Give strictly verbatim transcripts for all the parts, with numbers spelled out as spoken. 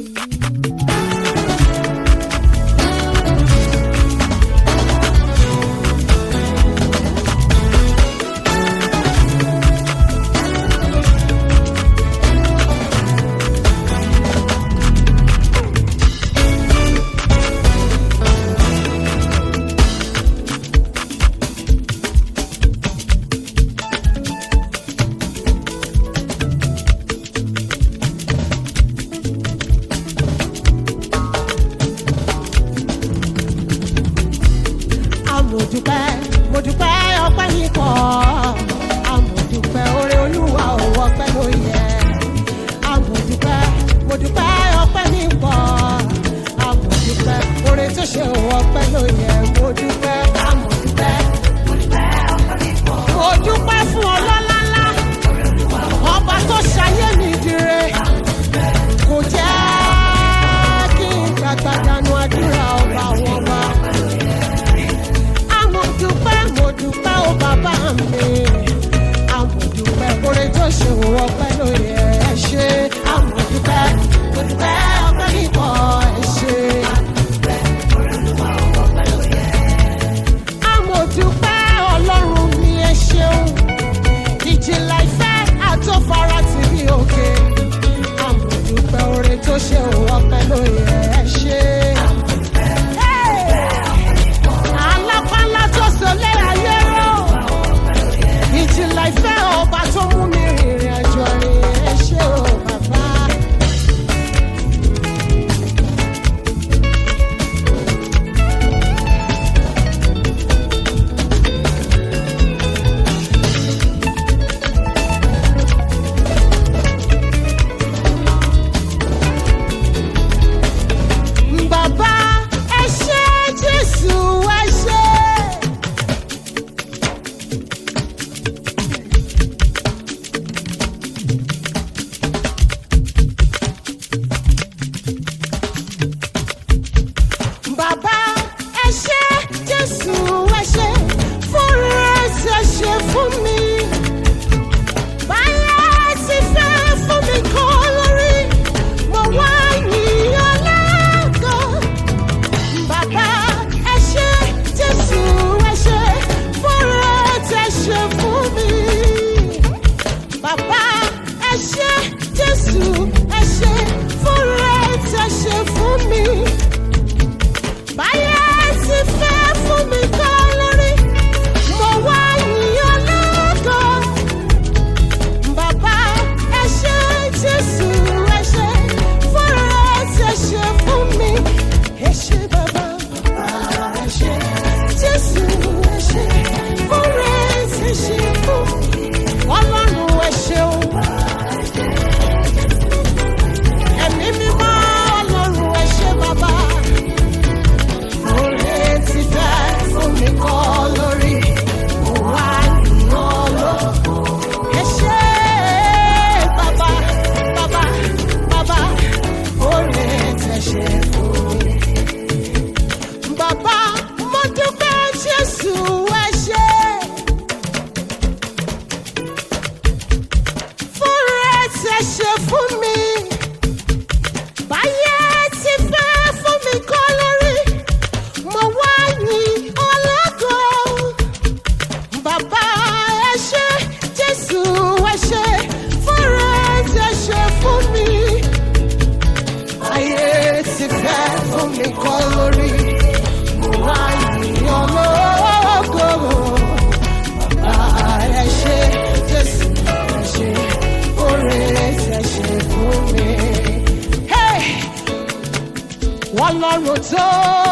Ọlọ́run tó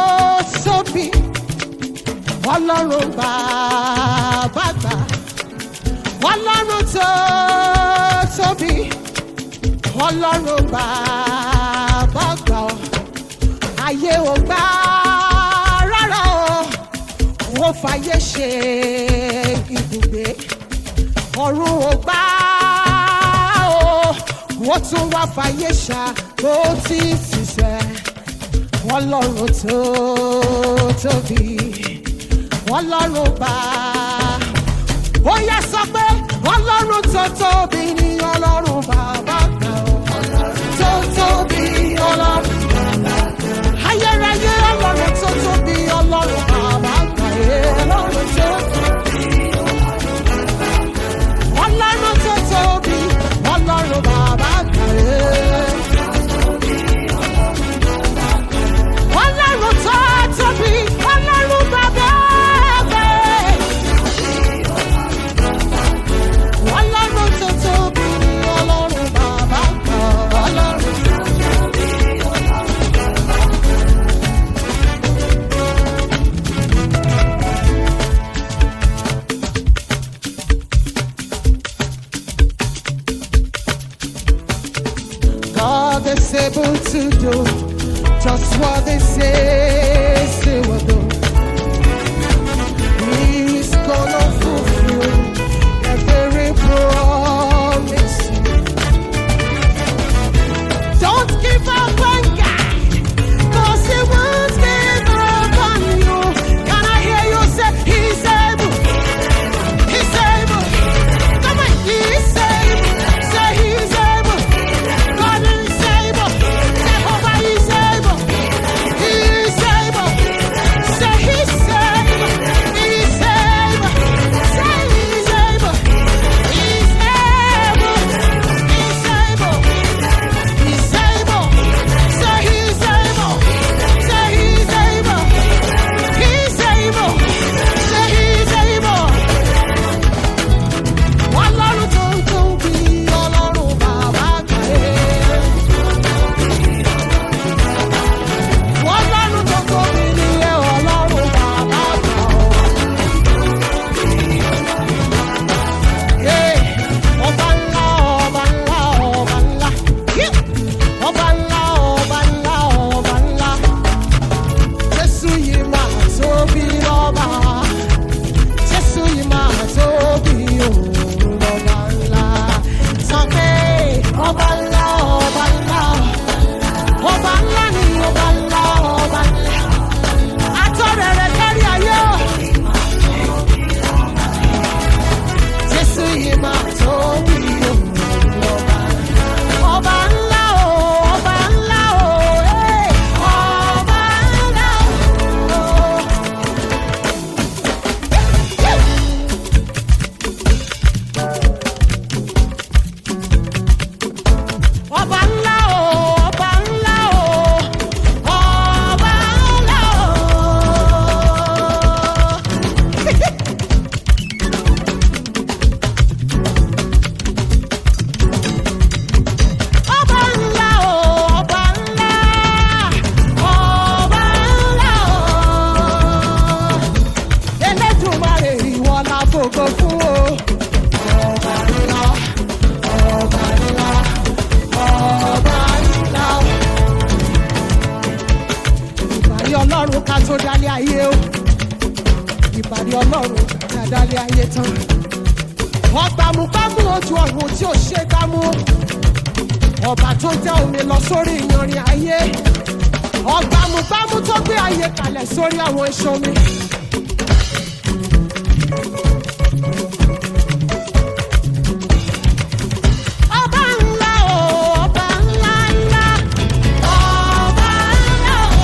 tóbi, Ọlọ́run bàbá gbà, Ọlọ́run tó tóbi, Ọlọ́run bàbá gbà ọ́, ayé ò gbà rárá o, wọ́n fàyè ṣe ibùgbé, ọ̀run ò gbà o, wọ́n tún wá fàyè ṣàkó tí sísẹ́. Ọlọ́run tó tóbi, Ọlọ́run bá. Ó yá sọ pé Ọlọ́run tó tóbi ni Ọlọ́run bàbá gbà ó. Tó tóbi Ọlọ́run. able to do just what they say they will do. He's gonna fulfill every promise. Don't give up on God, 'cause He won't give up on you. Can I hear you say He's able? He's able. Come on, He's able. Say He's able. God is able. Jehovah is able. He's able. Say He's able. He's able. Say He's able. He's able. He's able. He's able. Say He's able. Say He's able. He's able. Say He's able. Ọlọ́run tó ń tóbi, Ọlọ́run bàbá kàé. Ọlọ́run tó tóbi ni ẹ, Ọlọ́run bàbá kà ó. Yé, ọba ńlá, ọba ńlá, ọba ńlá. Yé, ọba ńlá, ọba ńlá, ọba ńlá. Jésù yìí máa tóbi lọ́ba. Jésù yìí máa tóbi òun lọ́ba ńlá. Sọ pé ọba ńlá, ọba ńlá. Ọba ńlá ni ọba ńlá, ọba ńlá. Atọ́rẹrẹ kárí ayé o. Jésù yìí máa tóbi òun lọ́ba ńlá. Ọba ńlá o, ọba ńlá o, eh. Ọba ńlá o. Ọba ńlá o, ọba ńlá o, ọba ńlá o. Ọba ńlá o, ọba ńlá, ọba ńlá o. Elédùmarè ìwọ la fògo fún o. Ọba ńlá, ọba ńlá, ọba ńlá o. Ìbàrí Ọlọ́run ká tó dálé ayé o. Ìbàrí Ọlọ́run ká dálé ayé tán. Ọgbàmùgbàmù ojú ọ̀run tí ò ṣe gbámú. Ọba tó tẹ́ omi lọ sórí iyanrìn ayé. Ọgbàmùgbàmù tó gbé ayé kalẹ̀ sórí àwọn iṣan omi. Ọba ńlá o, ọba ńlá ńlá. Ọba ńlá o.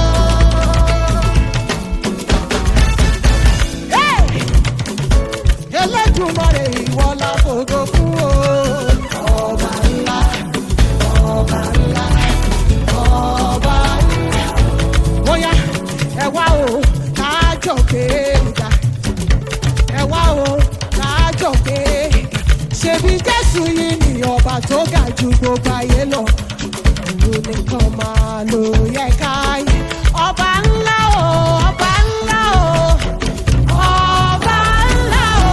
Hey! Elédùmarè ìwọ la fògo fún o. Ọba ńlá, ọba ńlá, ọba ńlá. Bóyá ẹ wá o, kájọ kéèga. Ẹ wá o, kájọ kéèga. Ṣebí Jésù yìí ni ọba tó ga ju gbogbo ayé lọ. Òun nìkan máa ló yẹ káyé. Ọba ńlá o, ọba ńlá o, ọba ńlá o.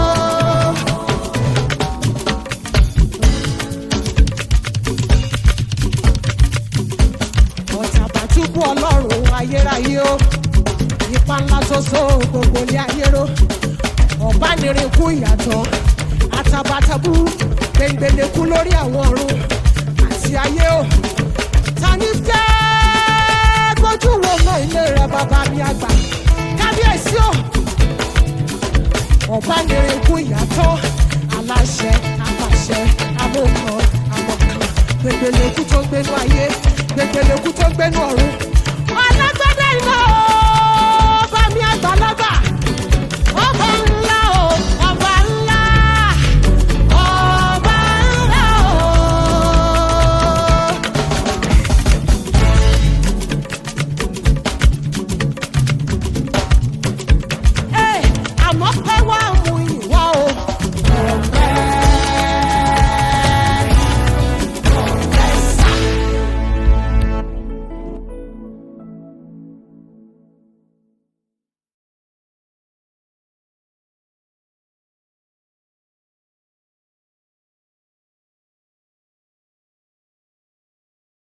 Ọ̀tàbàtúbú Ọlọ́run ayérayé o. Ipa ńlá tó so gbogbo ilé ayé ró. Ọ̀bánirin-kú ìyàtọ̀. Àtàbàtàbú gbẹ̀ngbẹ̀lẹ̀kú lórí àwọn ọ̀run àti ayé o. Ta ni fẹ́ gbójú wo mọ́ ilé rẹ bàbá mi àgbà? Kábíyèsí o. Ọ̀bánirin-kú ìyàtọ̀. Aláṣẹ, apàṣẹ, amókan, amọ̀kan. Gbẹ̀ngbẹ̀lẹ̀kú tó ń gbénú ayé. Gbẹ̀ngbẹ̀lẹ̀kú tó ń gbénú ọ̀run. Alágbádá iná o.